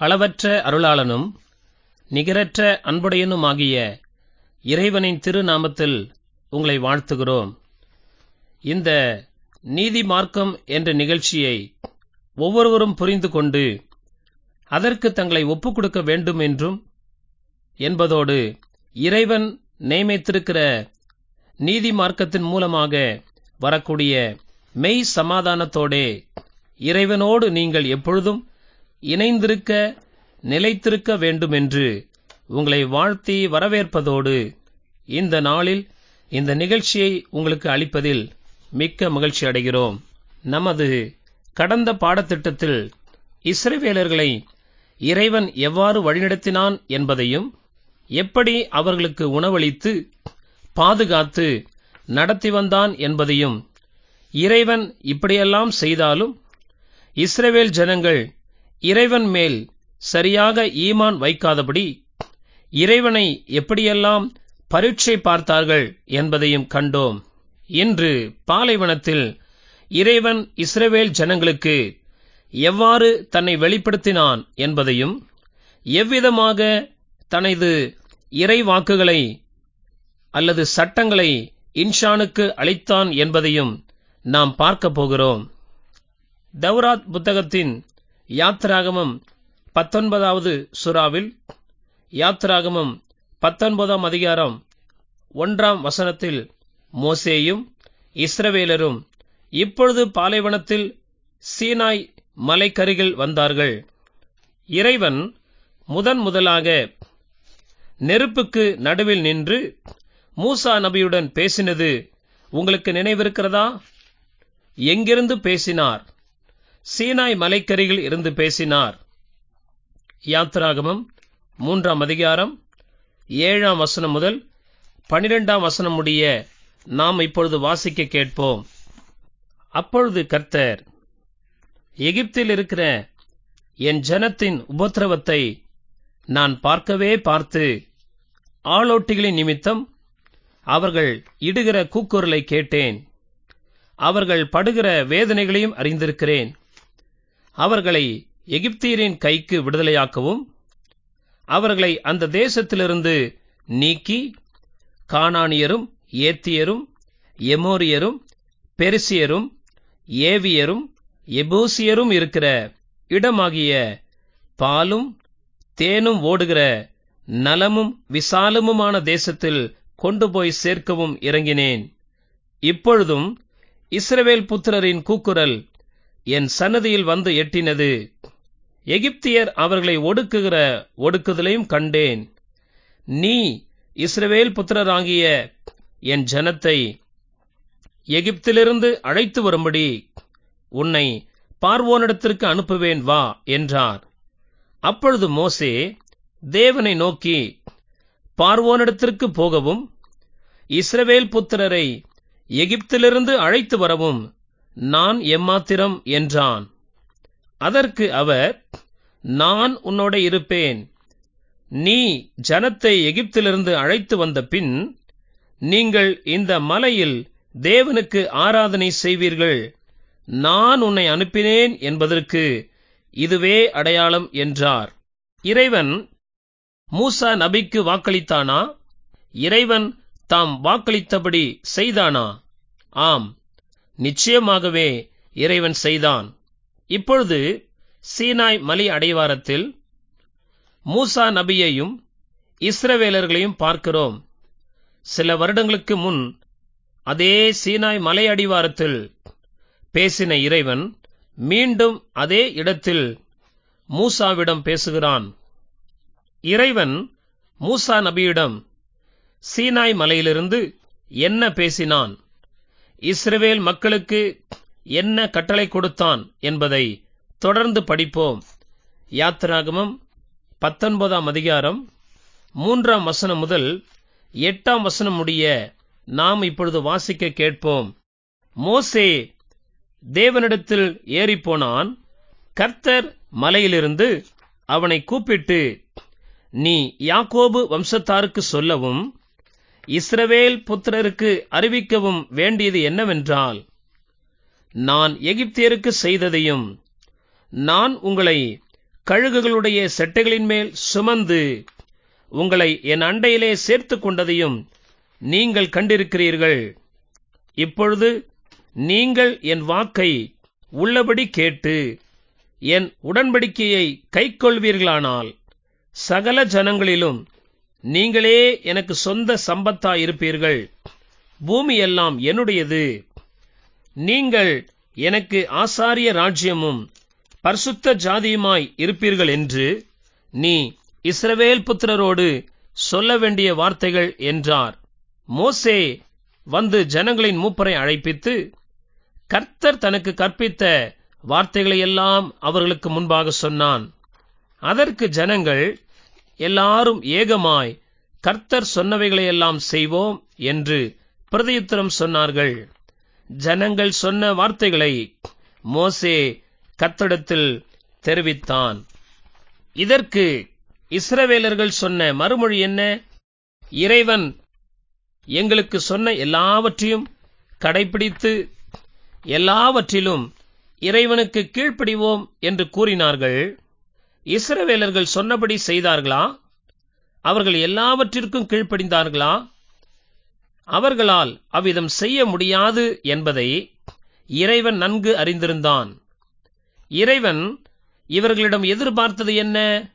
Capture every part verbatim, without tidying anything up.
அளவற்ற அருளாளனும் நிகரற்ற அன்புடையனுமாகிய இறைவனின் திருநாமத்தில் உங்களை வாழ்த்துகிறோம். இந்த நீதி மார்க்கம் என்ற நிகழ்ச்சியை ஒவ்வொருவரும் புரிந்து கொண்டு அதற்கு தங்களை ஒப்புக் கொடுக்க வேண்டும் என்றும் என்பதோடு இறைவன் நியமித்திருக்கிற நீதி மார்க்கத்தின் மூலமாக வரக்கூடிய மெய் சமாதானத்தோடே இறைவனோடு நீங்கள் எப்பொழுதும் இணைந்திருக்க நிலைத்திருக்க வேண்டும் என்று உங்களை வாழ்த்தி வரவேற்பதோடு இந்த நாளில் இந்த நிகழ்ச்சியை உங்களுக்கு அளிப்பதில் மிக்க மகிழ்ச்சி அடைகிறோம். நமது கடந்த பாடத்திட்டத்தில் இஸ்ரவேலர்களை இறைவன் எவ்வாறு வழிநடத்தினான் என்பதையும் எப்படி அவர்களுக்கு உணவளித்து பாதுகாத்து நடத்தி வந்தான் என்பதையும், இறைவன் இப்படியெல்லாம் செய்தாலும் இஸ்ரவேல் ஜனங்கள் இறைவன் மேல் சரியாக ஈமான் வைக்காதபடி இறைவனை எப்படியெல்லாம் பரீட்சை பார்த்தார்கள் என்பதையும் கண்டோம். இன்று பாலைவனத்தில் இறைவன் இஸ்ரவேல் ஜனங்களுக்கு எவ்வாறு தன்னை வெளிப்படுத்தினான் என்பதையும், எவ்விதமாக தனது இறைவாக்குகளை அல்லது சட்டங்களை இன்ஷானுக்கு அளித்தான் என்பதையும் நாம் பார்க்க போகிறோம். தௌராத் புத்தகத்தின் யாத்ராகமம் பத்தொன்பதாவது சூராவில் யாத்ராகமம் பத்தொன்பதாம் அதிகாரம் ஒன்றாம் வசனத்தில் மோசேயும் இஸ்ரவேலரும் இப்பொழுது பாலைவனத்தில் சீனாய் மலைக்கருகில் வந்தார்கள். இறைவன் முதன் முதலாக நெருப்புக்கு நடுவில் நின்று மூசா நபியுடன் பேசினது உங்களுக்கு நினைவிருக்கிறதா? எங்கிருந்து பேசினார்? சீனாய் மலைக்கருகில் இருந்து பேசினார். யாத்ராகமம் மூன்றாம் அதிகாரம் ஏழாம் வசனம் முதல் பனிரெண்டாம் வசனம் முடிய நாம் இப்பொழுது வாசிக்க கேட்போம். அப்பொழுது கர்த்தர், எகிப்தில் இருக்கிற என் ஜனத்தின் உபத்திரவத்தை நான் பார்க்கவே பார்த்து ஆளோட்டிகளின் நிமித்தம் அவர்கள் இடுகிற கூக்குரலை கேட்டேன். அவர்கள் படுகிற வேதனைகளையும் அறிந்திருக்கிறேன். அவர்களை எகிப்தியரின் கைக்கு விடுதலையாக்கவும் அவர்களை அந்த தேசத்திலிருந்து நீக்கி கானானியரும் ஏத்தியரும் எமோரியரும் பெரிசியரும் ஏவியரும் எபூசியரும் இருக்கிற இடமாகிய பாலும் தேனும் ஓடுகிற நலமும் விசாலமுமான தேசத்தில் கொண்டு போய் சேர்க்கவும் இறங்கினேன். இப்பொழுதும் இஸ்ரவேல் புத்திரரின் கூக்குரல் என் சன்னதியில் வந்து எட்டினது. எகிப்தியர் அவர்களை ஒடுக்குகிற ஒடுக்குதலையும் கண்டேன். நீ இஸ்ரவேல் புத்திரராகிய என் ஜனத்தை எகிப்திலிருந்து அழைத்து வரும்படி உன்னை பார்வோனிடத்திற்கு அனுப்புவேன் வா என்றார். அப்பொழுது மோசே தேவனை நோக்கி, பார்வோனிடத்திற்கு போகவும் இஸ்ரவேல் புத்திரரை எகிப்திலிருந்து அழைத்து வரவும் நான் எம்மாத்திரம் என்றான். அதற்கு அவர், நான் உன்னோட இருப்பேன். நீ ஜனத்தை எகிப்திலிருந்து அழைத்து வந்த பின் நீங்கள் இந்த மலையில் தேவனுக்கு ஆராதனை செய்வீர்கள். நான் உன்னை அனுப்பினேன் என்பதற்கு இதுவே அடையாளம் என்றார். இறைவன் மூசா நபிக்கு வாக்களித்தானா? இறைவன் தாம் வாக்களித்தபடி செய்தானா? ஆம், நிச்சயமாகவே இறைவன் செய்தான். இப்பொழுது சீனாய் மலை அடிவாரத்தில் மூசா நபியையும் இஸ்ரவேலர்களையும் பார்க்கிறோம். சில வருடங்களுக்கு முன் அதே சீனாய் மலை அடிவாரத்தில் பேசின இறைவன் மீண்டும் அதே இடத்தில் மூசாவிடம் பேசுகிறான். இறைவன் மூசா நபியிடம் சீனாய் மலையிலிருந்து என்ன பேசினான், இஸ்ரவேல் மக்களுக்கு என்ன கட்டளை கொடுத்தான் என்பதை தொடர்ந்து படிப்போம். யாத்ராகமம் பத்தொன்பதாம் அதிகாரம் மூன்றாம் வசனம் முதல் எட்டாம் வசனம் முடிய நாம் இப்பொழுது வாசிக்க கேட்போம். மோசே தேவனிடத்தில் ஏறிப்போனான். கர்த்தர் மலையிலிருந்து அவனை கூப்பிட்டு, நீ யாக்கோபு வம்சத்தாருக்கு சொல்லவும் இஸ்ரவேல் புத்திரருக்கு அறிவிக்கவும் வேண்டியது என்னவென்றால், நான் எகிப்தியருக்கு செய்ததையும் நான் உங்களை கழுகுகளுடைய செட்டைகளின் மேல் சுமந்து உங்களை என் அண்டையிலே சேர்த்து கொண்டதையும் நீங்கள் கண்டிருக்கிறீர்கள். இப்பொழுது நீங்கள் என் வாக்கை உள்ளபடி கேட்டு என் உடன்படிக்கையை கைக்கொள்வீர்களானால் சகல ஜனங்களிலும் நீங்களே எனக்கு சொந்த சம்பத்தாயிருப்பீர்கள். பூமியெல்லாம் என்னுடையது. நீங்கள் எனக்கு ஆசாரிய ராஜ்யமும் பரிசுத்த ஜாதியுமாய் இருப்பீர்கள் என்று நீ இஸ்ரவேல் புத்திரரோடு சொல்ல வேண்டிய வார்த்தைகள் என்றார். மோசே வந்து ஜனங்களின் மூப்பரை அழைப்பித்து கர்த்தர் தனக்கு கற்பித்த வார்த்தைகளையெல்லாம் அவர்களுக்கு முன்பாக சொன்னான். அதற்கு ஜனங்கள் எல்லாரும் ஏகமாய் கர்த்தர் சொன்னவைகளையெல்லாம் செய்வோம் என்று பிரதியுத்தரம் சொன்னார்கள். ஜனங்கள் சொன்ன வார்த்தைகளை மோசே கர்த்தரிடத்தில் தெரிவித்தான். இதற்கு இஸ்ரவேலர்கள் சொன்ன மறுமொழி என்ன? இறைவன் எங்களுக்கு சொன்ன எல்லாவற்றையும் கடைபிடித்து எல்லாவற்றிலும் இறைவனுக்கு கீழ்ப்படிவோம் என்று கூறினார்கள். இஸ்ரவேலர்கள் சொன்னபடி செய்தார்களா? அவர்கள் எல்லாவற்றிற்கும் கீழ்ப்படிந்தார்களா? அவர்களால் அவ்விதம் செய்ய முடியாது என்பதை இறைவன் நன்கு அறிந்திருந்தான். இறைவன் இவர்களிடம் எதிர்பார்த்தது என்ன?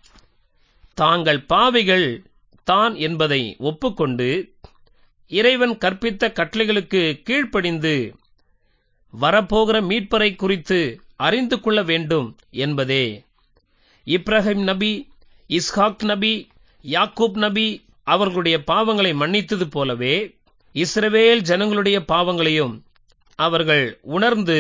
தாங்கள் பாவிகள் தான் என்பதை ஒப்புக்கொண்டு இறைவன் கற்பித்த கட்டளைகளுக்கு கீழ்ப்படிந்து வரப்போகிற மீட்பரை குறித்து அறிந்து கொள்ள வேண்டும் என்பதே. இப்ராஹிம் நபி, இஸ்ஹாக் நபி, யாக்கூப் நபி அவர்களுடைய பாவங்களை மன்னித்தது போலவே இஸ்ரவேல் ஜனங்களுடைய பாவங்களையும் அவர்கள் உணர்ந்து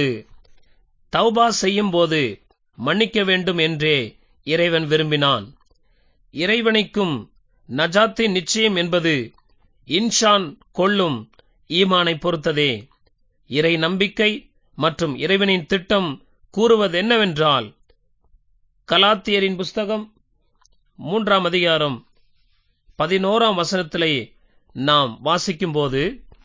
தௌபா செய்யும் போது மன்னிக்க வேண்டும் என்றே இறைவன் விரும்பினான். இறைவனைக்கும் நஜாத்தின் நிச்சயம் என்பது இன்ஷான் கொள்ளும் ஈமானை பொறுத்ததே. இறை நம்பிக்கை மற்றும் இறைவனின் திட்டம் கூறுவதென்னவென்றால், கலாத்தியரின் புஸ்தகம் மூன்றாம் அதிகாரம் பதினோராம் வசனத்திலே நாம் வாசிக்கும்போது,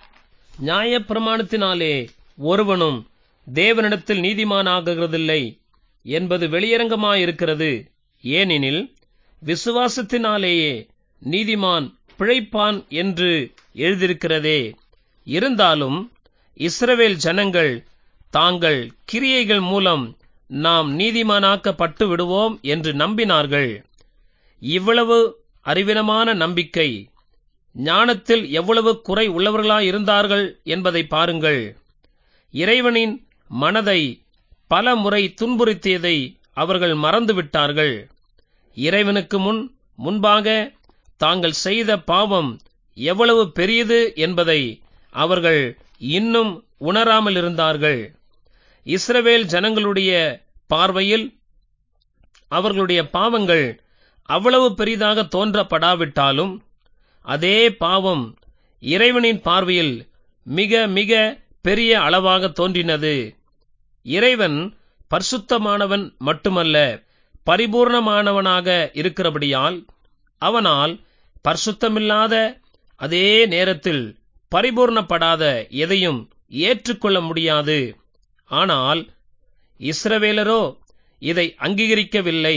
நியாயப்பிரமாணத்தினாலே ஒருவனும் தேவனிடத்தில் நீதிமானாகிறதில்லை என்பது வெளியரங்கமாயிருக்கிறது. ஏனெனில் விசுவாசத்தினாலேயே நீதிமான் பிழைப்பான் என்று எழுதியிருக்கிறதே. இருந்தாலும் இஸ்ரவேல் ஜனங்கள் தாங்கள் கிரியைகள் மூலம் நாம் நீதிமானாக்கப்பட்டு விடுவோம் என்று நம்பினார்கள். இவ்வளவு அறிவினமான நம்பிக்கை ஞானத்தில் எவ்வளவு குறை உள்ளவர்களாயிருந்தார்கள் என்பதை பாருங்கள். இறைவனின் மனதை பல முறை துன்புறுத்தியதை அவர்கள் மறந்துவிட்டார்கள். இறைவனுக்கு முன் முன்பாக தாங்கள் செய்த பாவம் எவ்வளவு பெரியது என்பதை அவர்கள் இன்னும் உணராமல் இருந்தார்கள். இஸ்ரவேல் ஜனங்களுடைய பார்வையில் அவர்களுடைய பாவங்கள் அவ்வளவு பெரிதாக தோன்றப்படாவிட்டாலும் அதே பாவம் இறைவனின் பார்வையில் மிக மிக பெரிய அளவாக தோன்றினது. இறைவன் பரிசுத்தமானவன் மட்டுமல்ல, பரிபூர்ணமானவனாக இருக்கிறபடியால் அவனால் பரிசுத்தமில்லாத அதே நேரத்தில் பரிபூர்ணப்படாத எதையும் ஏற்றுக்கொள்ள முடியாது. ஆனால் இஸ்ரவேலரோ இதை அங்கீகரிக்கவில்லை.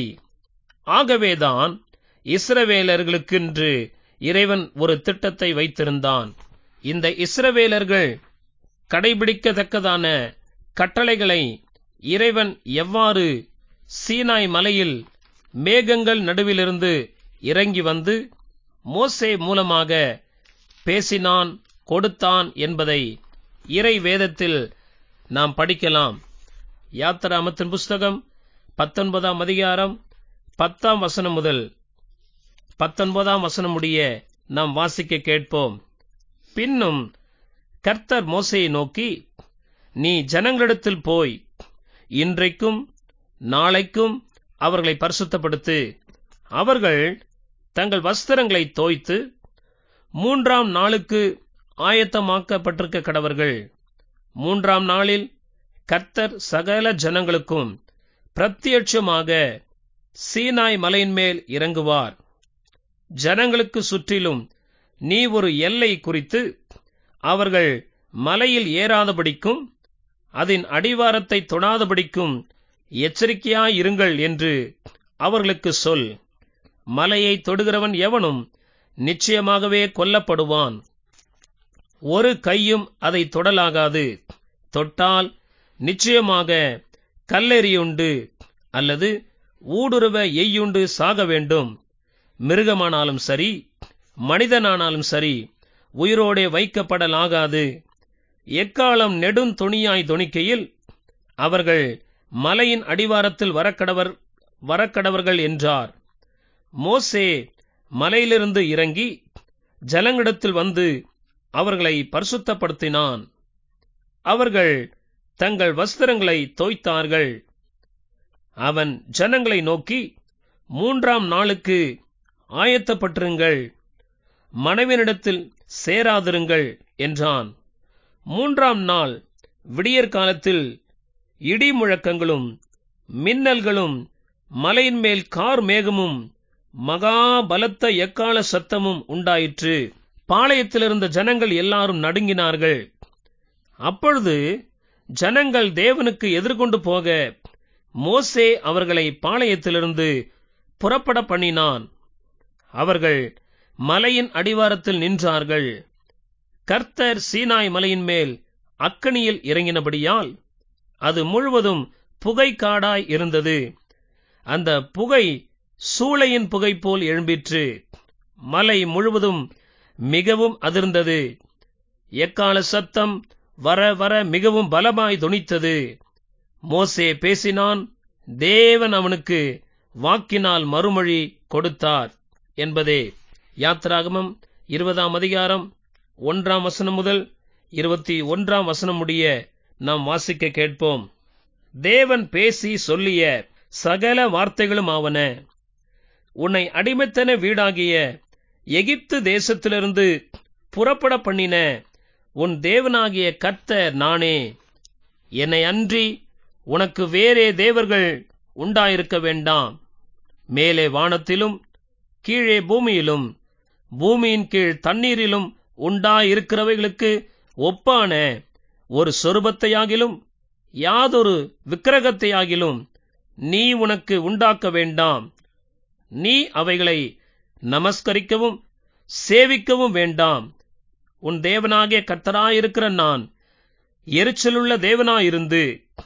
ஆகவேதான் இஸ்ரவேலர்களுக்கென்று இறைவன் ஒரு திட்டத்தை வைத்திருந்தான். இந்த இஸ்ரவேலர்கள் கடைபிடிக்கத்தக்கதான கட்டளைகளை இறைவன் எவ்வாறு சீனாய் மலையில் மேகங்கள் நடுவிலிருந்து இறங்கி வந்து மோசே மூலமாக பேசினான், கொடுத்தான் என்பதை இறை வேதத்தில் நாம் படிக்கலாம். யாத்திராமத்தின் புஸ்தகம் பத்தொன்பதாம் அதிகாரம் பத்தாம் வசனம் முதல் பத்தொன்பதாம் வசனம் முடிய நாம் வாசிக்க கேட்போம். பின்னும் கர்த்தர் மோசேயை நோக்கி, நீ ஜனங்களிடத்தில் போய் இன்றைக்கும் நாளைக்கும் அவர்களை பரிசுத்தப்படுத்து. அவர்கள் தங்கள் வஸ்திரங்களை தோய்த்து மூன்றாம் நாளுக்கு ஆயத்தமாக்கப்பட்டிருக்க கடவர்கள். மூன்றாம் நாளில் கர்த்தர் சகல ஜனங்களுக்கும் பிரத்யட்சமாக சீனாய் மலையின் மேல் இறங்குவார். ஜனங்களுக்கு சுற்றிலும் நீ ஒரு எல்லை குறித்து அவர்கள் மலையில் ஏறாதபடிக்கும் அதன் அடிவாரத்தை தொடாதபடிக்கும் எச்சரிக்கையாயிருங்கள் என்று அவர்களுக்கு சொல், மலையை தொடுகிறவன் எவனும் நிச்சயமாகவே கொல்லப்படுவான். ஒரு கையும் அதை தொடலாகாது. தொட்டால் நிச்சயமாக கல்லெறியுண்டு அல்லது ஊடுருவ எய்யுண்டு சாக வேண்டும். மிருகமானாலும் சரி, மனிதனானாலும் சரி, உயிரோடே வைக்கப்படலாகாது. எக்காலம் நெடுந்தொணியாய் தொனிக்கையில் அவர்கள் மலையின் அடிவாரத்தில் வரக்கடவர் வரக்கடவர்கள் என்றார். மோசே மலையிலிருந்து இறங்கி ஜனங்களிடத்தில் வந்து அவர்களை பரிசுத்தப்படுத்தினான். அவர்கள் தங்கள் வஸ்திரங்களை தோய்த்தார்கள். அவன் ஜனங்களை நோக்கி, மூன்றாம் நாளுக்கு ஆயத்தப்பட்டிருங்கள், மனைவினிடத்தில் சேராதிருங்கள் என்றான். மூன்றாம் நாள் விடியற் காலத்தில் இடி முழக்கங்களும் மின்னல்களும் மலையின் மேல் கார் மேகமும் மகா பலத்த எக்கால சத்தமும் உண்டாயிற்று. பாளையத்திலிருந்த ஜனங்கள் எல்லாரும் நடுங்கினார்கள். அப்பொழுது ஜனங்கள் தேவனுக்கு எதிர்கொண்டு போக மோசே அவர்களை பாளையத்திலிருந்து புறப்பட பண்ணினான். அவர்கள் மலையின் அடிவாரத்தில் நின்றார்கள். கர்த்தர் சீனாய் மலையின் மேல் அக்கினியில் இறங்கினபடியால் அது முழுவதும் புகை காடாய் இருந்தது. அந்த புகை சூளையின் புகை போல் எழும்பிற்று. மலை முழுவதும் மிகவும் அதிர்ந்தது. எக்கால சத்தம் வர வர மிகவும் பலமாய் தொனித்தது. மோசே பேசினான், தேவன் அவனுக்கு வாக்கினால் மறுமொழி கொடுத்தார் என்பதே. யாத்திராகமம் இருபதாம் அதிகாரம் ஒன்றாம் வசனம் முதல் இருபத்தி ஒன்றாம் வசனம் முடிய நாம் வாசிக்க கேட்போம். தேவன் பேசி சொல்லிய சகல வார்த்தைகளும் ஆவன. உன்னை அடிமைத்தன வீடாகிய எகிப்து தேசத்திலிருந்து புறப்பட பண்ணின உன் தேவனாகிய கர்த்தர் நானே. என்னை அன்றி உனக்கு வேறே தேவர்கள் உண்டாயிருக்க வேண்டாம். மேலே வானத்திலும் கீழே பூமியிலும் பூமியின் கீழ் தண்ணீரிலும் உண்டாயிருக்கிறவைகளுக்கு ஒப்பான ஒரு சொரூபத்தையாகிலும் யாதொரு விக்கிரகத்தையாகிலும் நீ உனக்கு உண்டாக்க வேண்டாம். நீ அவைகளை நமஸ்கரிக்கவும் சேவிக்கவும் வேண்டாம். உன் தேவனாகிய கர்த்தராயிருக்கிற நான் எரிச்சலுள்ள தேவனாயிருந்து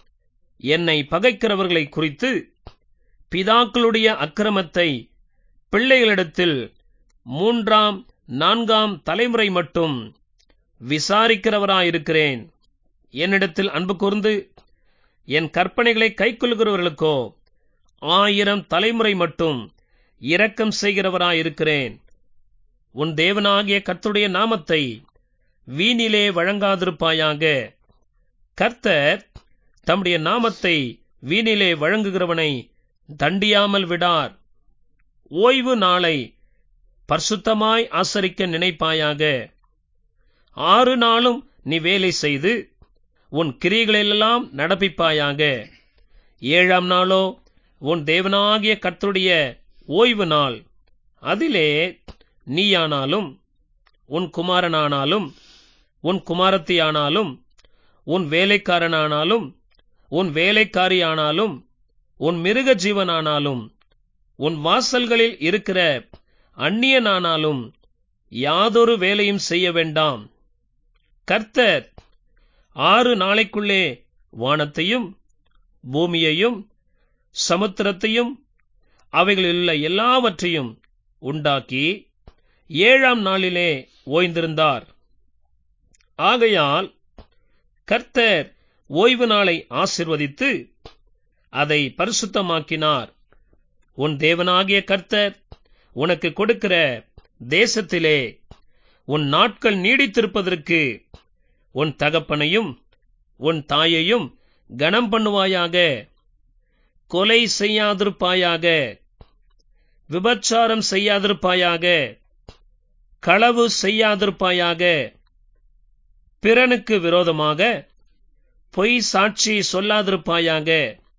என்னை பகைக்கிறவர்களை குறித்து பிதாக்களுடைய அக்கிரமத்தை பிள்ளைகளிடத்தில் மூன்றாம் நான்காம் தலைமுறை மட்டும் விசாரிக்கிறவராயிருக்கிறேன். என்னிடத்தில் அன்பு கூர்ந்து என் கற்பனைகளை கைக்கொள்கிறவர்களுக்கோ ஆயிரம் தலைமுறை மட்டும் இரக்கம் செய்கிறவராயிருக்கிறேன். உன் தேவனாகிய கர்த்தருடைய நாமத்தை வீணிலே வழங்காதிருப்பாயாக. கர்த்தர் தம்முடைய நாமத்தை வீணிலே வழங்குகிறவனை தண்டியாமல் விடார். ஓய்வு நாளை பரிசுத்தமாய் ஆசரிக்க நினைப்பாயாக. ஆறு நாளும் நீ வேலை செய்து உன் கிரியைகளெல்லாம் நடப்பிப்பாயாக. ஏழாம் நாளோ உன் தேவனாகிய கர்த்தருடைய ஓய்வு நாள். அதிலே நீயானாலும் உன் குமாரனானாலும் உன் குமாரத்தியானாலும் உன் வேலைக்காரனானாலும் உன் வேலைக்காரியானாலும் உன் மிருக ஜீவனானாலும் உன் வாசல்களில் இருக்கிற அந்நியனானாலும் யாதொரு வேலையும் செய்ய வேண்டாம். கர்த்தர் ஆறு நாளைக்குள்ளே வானத்தையும் பூமியையும் சமுத்திரத்தையும் அவைகளிலுள்ள எல்லாவற்றையும் உண்டாக்கி ஏழாம் நாளிலே ஓய்ந்திருந்தார். ஆகையால் கர்த்தர் ஓய்வு நாளை ஆசீர்வதித்து அதை பரிசுத்தமாக்கினார். உன் தேவனாகிய கர்த்தர் உனக்கு கொடுக்கிற தேசத்திலே உன் நாட்கள் நீடித்திருப்பதற்கு உன் தகப்பனையும் உன் தாயையும் கனம் பண்ணுவாயாக. கொலை செய்யாதிருப்பாயாக. விபச்சாரம் செய்யாதிருப்பாயாக. களவு செய்யாதிருப்பாயாக. பிறனுக்கு விரோதமாக பொய் சாட்சி சொல்லாதிருப்பாயாக.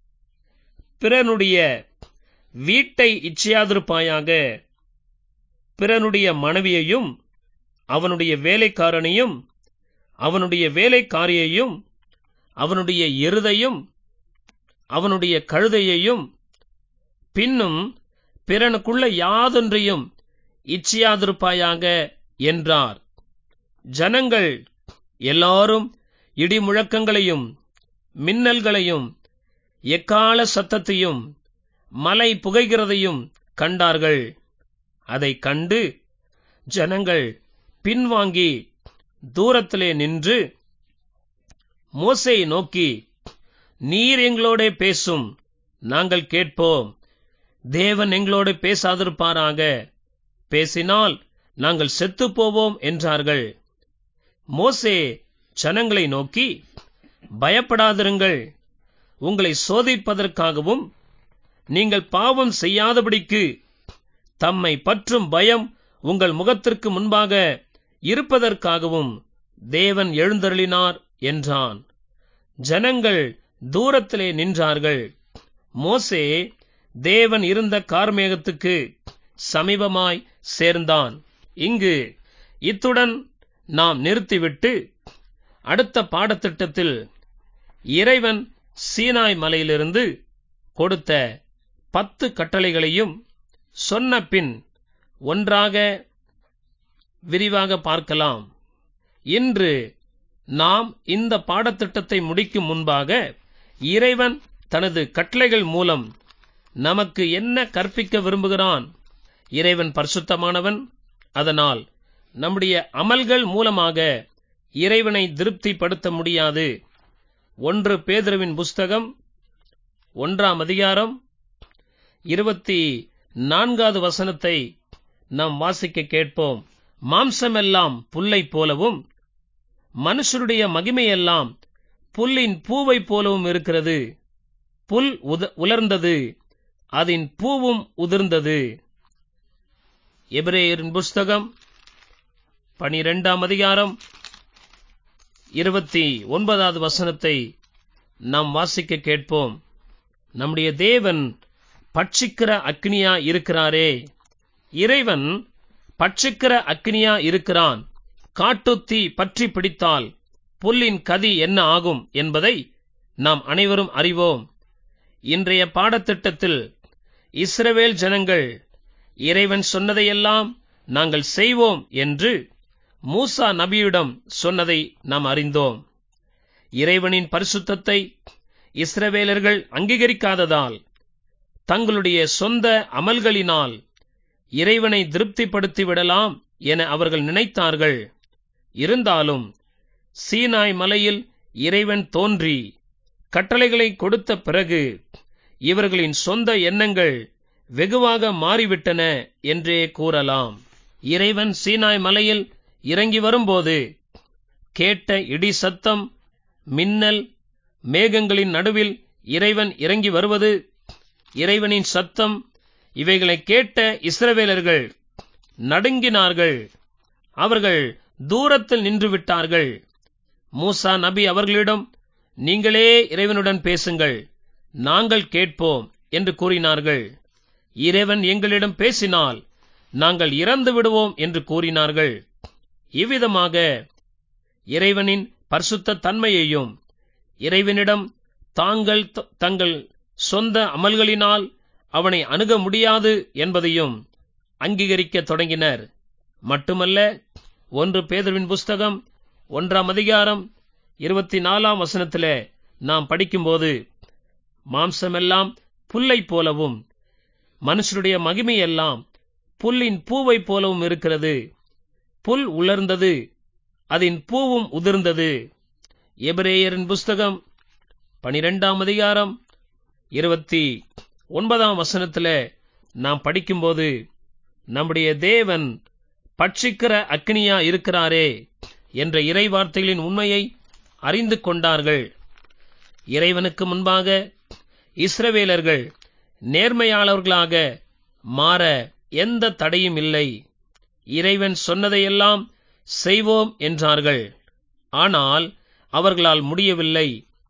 பிறனுடைய வீட்டை இச்சையாதிருப்பாயாக. பிறனுடைய மனைவியையும் அவனுடைய வேலைக்காரனையும் அவனுடைய வேலைக்காரியையும் அவனுடைய எருதையும் அவனுடைய கழுதையையும் பின்னும் பிறனுக்குள்ள யாதொன்றையும் இச்சியாதிருப்பாயாக என்றார். ஜனங்கள் எல்லாரும் இடி முழக்கங்களையும் மின்னல்களையும் எக்கால சத்தத்தையும் மலை புகைகிறதையும் கண்டார்கள். அதை கண்டு ஜனங்கள் பின்வாங்கி தூரத்திலே நின்று மோசேயை நோக்கி, நீர் எங்களோட பேசும், நாங்கள் கேட்போம். தேவன் எங்களோடு பேசாதிருப்பாராக, பேசினால் நாங்கள் செத்துப் போவோம் என்றார்கள். மோசே ஜனங்களை நோக்கி, பயப்படாதிருங்கள், உங்களை சோதிப்பதற்காகவும் நீங்கள் பாவம் செய்யாதபடிக்கு தம்மை பற்றும் பயம் உங்கள் முகத்திற்கு முன்பாக இருப்பதற்காகவும் தேவன் எழுந்தருளினார் என்றான். ஜனங்கள் தூரத்திலே நின்றார்கள். மோசே தேவன் இருந்த கார்மேகத்துக்கு சமீபமாய் சேர்ந்தான். இங்கு இத்துடன் நாம் நிறுத்திவிட்டு அடுத்த பாடத்திட்டத்தில் இறைவன் சீனாய் மலையிலிருந்து கொடுத்த பத்து கட்டளைகளையும் சொன்ன பின் ஒன்றாக விரிவாக பார்க்கலாம். இன்று நாம் இந்த பாடத்திட்டத்தை முடிக்கும் முன்பாக இறைவன் தனது கட்டளைகள் மூலம் நமக்கு என்ன கற்பிக்க விரும்புகிறான்? இறைவன் பரிசுத்தமானவன். அதனால் நம்முடைய அமல்கள் மூலமாக இறைவனை திருப்திப்படுத்த முடியாது. ஒன்று பேதுருவின் புஸ்தகம் ஒன்றாம் அதிகாரம் இருபத்தி நான்காவது வசனத்தை நாம் வாசிக்க கேட்போம். மாம்சமெல்லாம் புல்லை போலவும் மனுஷருடைய மகிமையெல்லாம் புல்லின் பூவை போலவும் இருக்கிறது. புல் உலர்ந்தது, அதன் பூவும் உதிர்ந்தது. எபிரேயரின் புஸ்தகம் பனிரெண்டாம் அதிகாரம் இருபத்தி ஒன்பதாவது வசனத்தை நாம் வாசிக்க கேட்போம். நம்முடைய தேவன் பட்சிக்கிற அக்னியா இருக்கிறாரே. இறைவன் பட்சிக்கிற அக்னியா இருக்கிறான். காட்டுத்தீ பற்றி பிடித்தால் புல்லின் கதி என்ன ஆகும் என்பதை நாம் அனைவரும் அறிவோம். இன்றைய பாடத்திட்டத்தில் இஸ்ரவேல் ஜனங்கள் இறைவன் சொன்னதையெல்லாம் நாங்கள் செய்வோம் என்று மூசா நபியிடம் சொன்னதை நாம் அறிந்தோம். இறைவனின் பரிசுத்தத்தை இஸ்ரவேலர்கள் அங்கீகரிக்காததால் தங்களுடைய சொந்த அமல்களினால் இறைவனை திருப்திப்படுத்தி விடலாம் என அவர்கள் நினைத்தார்கள். இருந்தாலும் சீனாய் மலையில் இறைவன் தோன்றி கட்டளைகளை கொடுத்த பிறகு இவர்களின் சொந்த எண்ணங்கள் வெகுவாக மாறிவிட்டன என்றே கூறலாம். இறைவன் சீனாய் மலையில் இறங்கி வரும்போது கேட்ட இடி சத்தம், மின்னல், மேகங்களின் நடுவில் இறைவன் இறங்கி வருவது, இறைவனின் சத்தம், இவைகளை கேட்ட இஸ்ரவேலர்கள் நடுங்கினார்கள். அவர்கள் தூரத்தில் நின்று விட்டார்கள். மூசா நபி அவர்களிடம், நீங்களே இறைவனுடன் பேசுங்கள், நாங்கள் கேட்போம் என்று கூறினார்கள். இறைவன் எங்களிடம் பேசினால் நாங்கள் இறந்து விடுவோம் என்று கூறினார்கள். இவ்விதமாக இறைவனின் பரிசுத்த தன்மையையும் இறைவனிடம் தாங்கள் தங்கள் சொந்த அமல்களினால் அவனை அணுக முடியாது என்பதையும் அங்கீகரிக்க தொடங்கினர். மட்டுமல்ல, ஒன்று பேதுருவின் புஸ்தகம் ஒன்றாம் அதிகாரம் இருபத்தி நாலாம் வசனத்திலே நாம் படிக்கும்போது, மாம்சமெல்லாம் புல்லை போலவும் மனுஷருடைய மகிமையெல்லாம் புல்லின் பூவை போலவும் இருக்கிறது. புல் உலர்ந்தது, அதன் பூவும் உதிர்ந்தது. எபிரேயரின் புஸ்தகம் பனிரெண்டாம் அதிகாரம் இருபத்தி ஒன்பதாம் வசனத்திலே நாம் படிக்கும்போது, நம்முடைய தேவன் பட்சிக்கிற அக்னியா இருக்கிறாரே என்ற இறை வார்த்தைகளின் உண்மையை அறிந்து கொண்டார்கள். இறைவனுக்கு முன்பாக இஸ்ரவேலர்கள் நேர்மையாளர்களாக மாற எந்த தடையும் இல்லை. இறைவன் சொன்னதையெல்லாம் செய்வோம் என்றார்கள். ஆனால் அவர்களால் முடியவில்லை.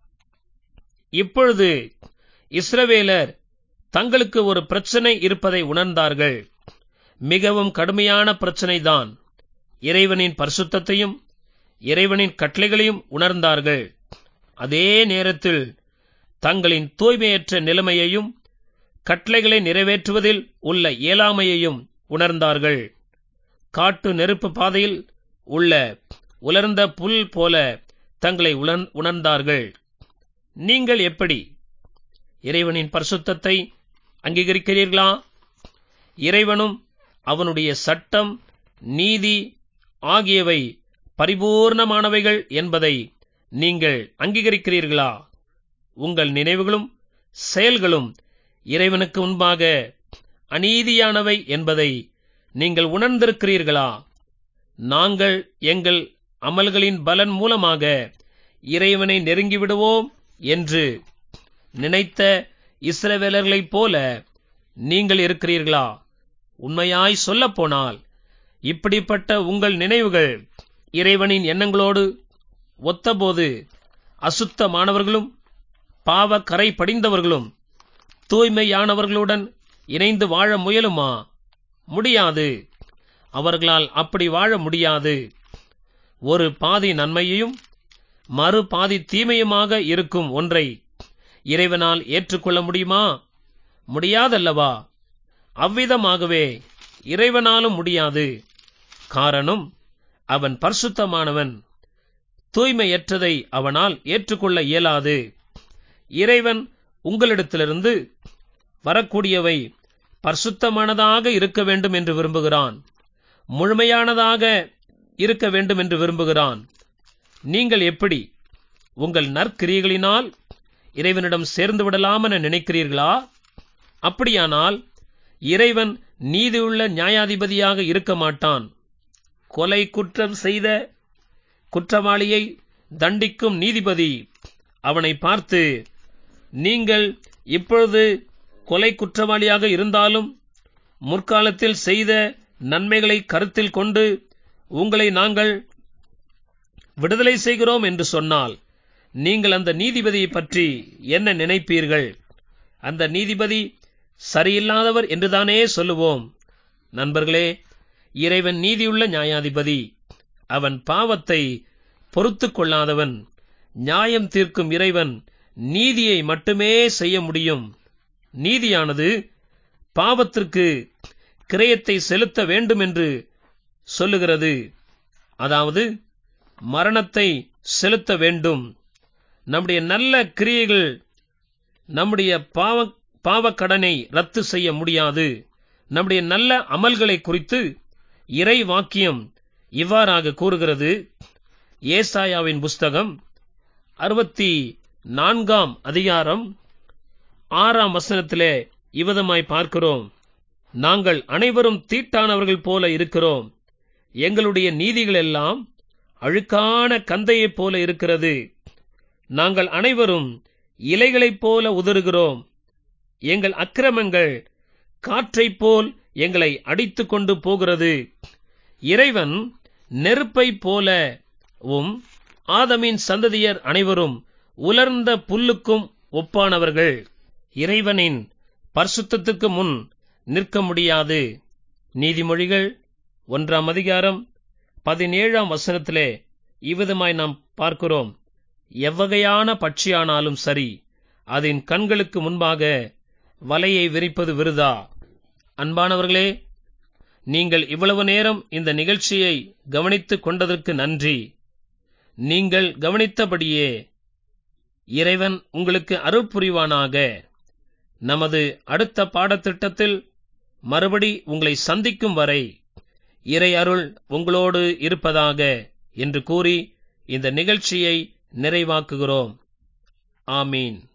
இப்பொழுது இஸ்ரவேலர் தங்களுக்கு ஒரு பிரச்சனை இருப்பதை உணர்ந்தார்கள். மிகவும் கடுமையான பிரச்சனைதான். இறைவனின் பரிசுத்தத்தையும் இறைவனின் கட்டளைகளையும் உணர்ந்தார்கள். அதே நேரத்தில் தங்களின் தூய்மையற்ற நிலைமையையும் கட்டளைகளை நிறைவேற்றுவதில் உள்ள இயலாமையையும் உணர்ந்தார்கள். காட்டு நெருப்பு பாதையில் உள்ள உலர்ந்த புல் போல தங்களை உணர்ந்தார்கள். நீங்கள் எப்படி இறைவனின் பரிசுத்தத்தை அங்கீகரிக்கிறீர்களா? இறைவனும் அவனுடைய சட்டம், நீதி ஆகியவை பரிபூர்ணமானவைகள் என்பதை நீங்கள் அங்கீகரிக்கிறீர்களா? உங்கள் நினைவுகளும் செயல்களும் இறைவனுக்கு முன்பாக அநீதியானவை என்பதை நீங்கள் உணர்ந்திருக்கிறீர்களா? நாங்கள் எங்கள் அமல்களின் பலன் மூலமாக இறைவனை நெருங்கிவிடுவோம் என்று நினைத்த இஸ்ரவேலர்களைப் போல நீங்கள் இருக்கிறீர்களா? உண்மையாய் சொல்லப்போனால் இப்படிப்பட்ட உங்கள் நினைவுகள் இறைவனின் எண்ணங்களோடு ஒத்தபோது அசுத்தமானவர்களும் பாவ கரை படிந்தவர்களும் தூய்மையானவர்களுடன் இணைந்து வாழ முயலுமா? முடியாது. அவர்களால் அப்படி வாழ முடியாது. ஒரு பாதி நன்மையையும் மறு பாதி தீமையுமாக இருக்கும் ஒன்றை இறைவனால் ஏற்றுக்கொள்ள முடியுமா? முடியாதல்லவா? அவ்விதமாகவே இறைவனாலும் முடியாது. காரணம், அவன் பரிசுத்தமானவன். தூய்மையற்றதை அவனால் ஏற்றுக்கொள்ள இயலாது. இறைவன் உங்களிடத்திலிருந்து வரக்கூடியவை பரிசுத்தமானதாக இருக்க வேண்டும் என்று விரும்புகிறான். முழுமையானதாக இருக்க வேண்டும் என்று விரும்புகிறான். நீங்கள் எப்படி உங்கள் நற்கிரியைகளினால் இறைவனிடம் சேர்ந்து விடலாம் என நினைக்கிறீர்களா? அப்படியானால் இறைவன் நீதியுள்ள நியாயாதிபதியாக இருக்க மாட்டான். கொலை குற்றம் செய்த குற்றவாளியை தண்டிக்கும் நீதிபதி அவனை பார்த்து, நீங்கள் இப்பொழுது கொலை குற்றவாளியாக இருந்தாலும் முற்காலத்தில் செய்த நன்மைகளை கருத்தில் கொண்டு உங்களை நாங்கள் விடுதலை செய்கிறோம் என்று சொன்னால், நீங்கள் அந்த நீதிபதியை பற்றி என்ன நினைப்பீர்கள்? அந்த நீதிபதி சரியில்லாதவர் என்றுதானே சொல்லுவோம். நண்பர்களே, இறைவன் நீதியுள்ள நியாயாதிபதி. அவன் பாவத்தை பொறுத்து கொள்ளாதவன். நியாயம் தீர்க்கும் இறைவன் நீதியை மட்டுமே செய்ய முடியும். நீதியானது பாவத்திற்கு கிரயத்தை செலுத்த வேண்டும் என்று சொல்லுகிறது. அதாவது மரணத்தை செலுத்த வேண்டும். நம்முடைய நல்ல கிரியைகள் நம்முடைய பாவ பாவக்கடனை ரத்து செய்ய முடியாது. நம்முடைய நல்ல அமல்களை குறித்து இறை வாக்கியம் இவ்வாறாக கூறுகிறது. ஏசாயாவின் புஸ்தகம் அறுபத்தி நான்காம் அதிகாரம் ஆறாம் வசனத்திலே இவ்விதமாய் பார்க்கிறோம். நாங்கள் அனைவரும் தீட்டானவர்கள் போல இருக்கிறோம். எங்களுடைய நீதிகள் எல்லாம் அழுக்கான கந்தையைப் போல இருக்கிறது. நாங்கள் அனைவரும் இலைகளைப் போல உதறுகிறோம். எங்கள் அக்கிரமங்கள் காற்றைப் போல் எங்களை அடித்துக் கொண்டு போகிறது. இறைவன் நெருப்பைப் போலவும் ஆதமின் சந்ததியர் அனைவரும் உலர்ந்த புல்லுக்கும் ஒப்பானவர்கள். இறைவனின் பரிசுத்தத்துக்கு முன் நிற்க முடியாது. நீதிமொழிகள் ஒன்றாம் அதிகாரம் பதினேழாம் வசனத்திலே இவ்விதமாய் நாம் பார்க்கிறோம். எவ்வகையான பட்சியானாலும் சரி, அதன் கண்களுக்கு முன்பாக வலையை விரிப்பது விருதா. அன்பானவர்களே, நீங்கள் இவ்வளவு நேரம் இந்த நிகழ்ச்சியை கவனித்துக் கொண்டதற்கு நன்றி. நீங்கள் கவனித்தபடியே இறைவன் உங்களுக்கு அருள் புரிவானாக. நமது அடுத்த பாடத்திட்டத்தில் மறுபடி உங்களை சந்திக்கும் வரை இறை அருள் உங்களோடு இருப்பதாக என்று கூறி இந்த நிகழ்ச்சியை நிறைவாக்குகிறோம். ஆமீன்.